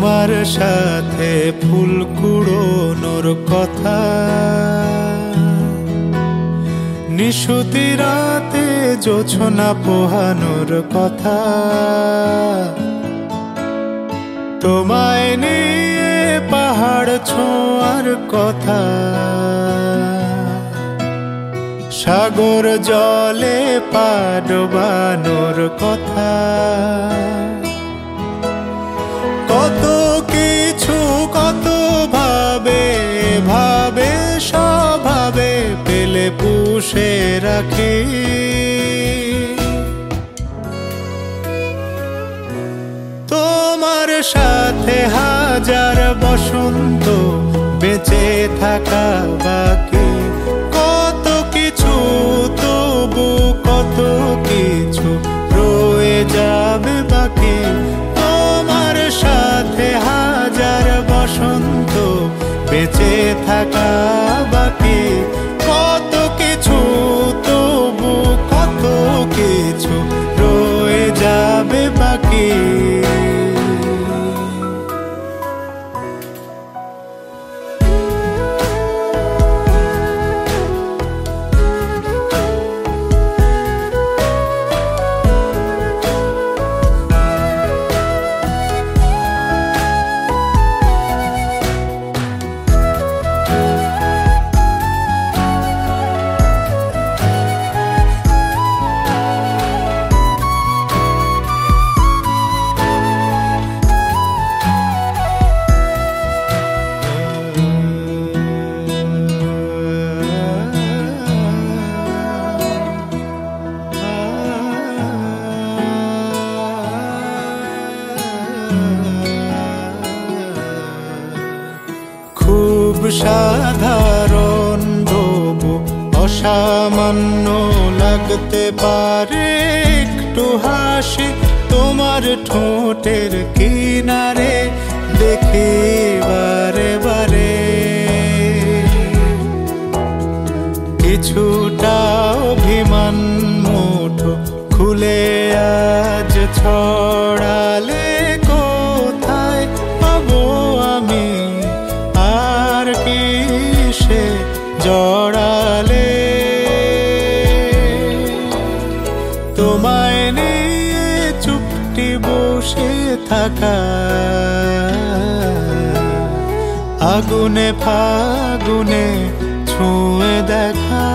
তোমার সাথে ফুল কুড়োনোর কথা, নিশুতি রাতে জোছনা পোহানোর কথা, তোমায় নিয়ে পাহাড় ছোঁয়ার কথা, সাগর জলে পা ডোবানোর কথা। কত কিছু কত ভাবে ভাবে স্বভাবে পেলে পুষে রাখি, তোমার সাথে হাজার বসন্ত বেঁচে থাকা বাকি। কত কিছু তবু কত কিছু রয়ে যাবে বাকি, তোমার সাথে হাজার বসন্ত বেঁচে থাকা বাকি। কত কিছু তবু কত কিছু রয়ে যাবে বাকি। খুব সাধারণ তবু অসামান্য লাগতে পারে একটু হাসি তোমার ঠোঁটের কিনারে দেখি বারে বারে। কিছুটা অভিমান মুঠো খুলে আজ ছড়ালে কোথায় পাবো আমি আর কিসে জড়ালে। তোমায় নিয়ে চুপটি বসে থাকা, আগুনে ফাগুনে ছুঁয়ে দেখা।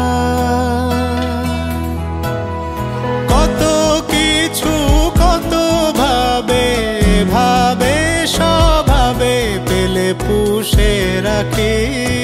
কত কিছু কত ভাবে ভাবে স্বভাবে পেলে পুষে রাখি,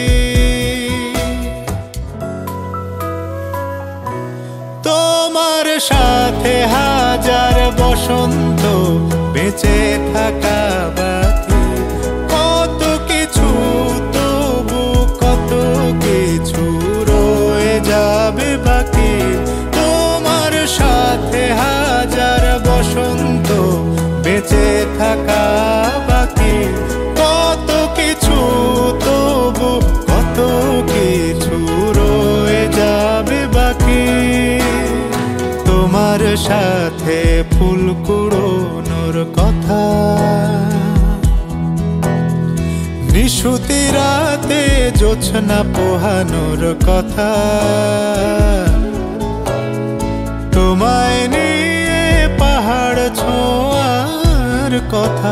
তোমার সাথে হাজার বসন্ত বেঁচে থাকা বাকি। কত কিছু তবু কত কিছু রয়ে যাবে বাকি, তোমার সাথে হাজার বসন্ত বেঁচে থাকা বাকি। কত কিছু তবু কত কিছু রয়ে যাবে বাকি, তোমার সাথে ফুল কুড়োনোর কথা, নিশুতি রাতে জোছনা পোহানোর কথা, তোমায় নিয়ে পাহাড় ছোঁয়ার কথা,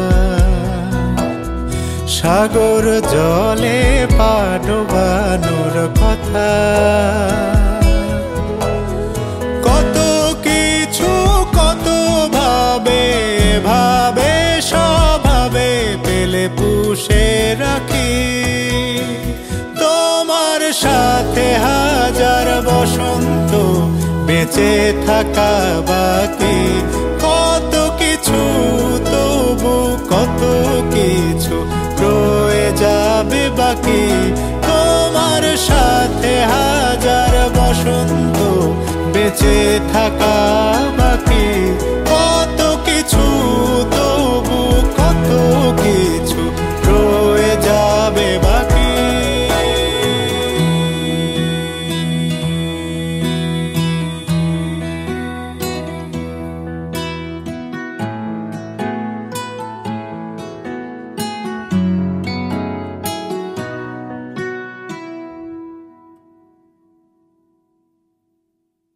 সাগর জলে পা ডোবানোর কথা। কত কিছু কত ভাবে ভাবে স্বভাবে পেলে পুষে রাখি, তোমার সাথে হাজার বসন্ত বেঁচে থাকা বাকি। কত কিছু তবু কত কিছু রয়ে যাবে বাকি, তোমার সাথে হাজার বসন্ত বেঁচে থাকা বাকি।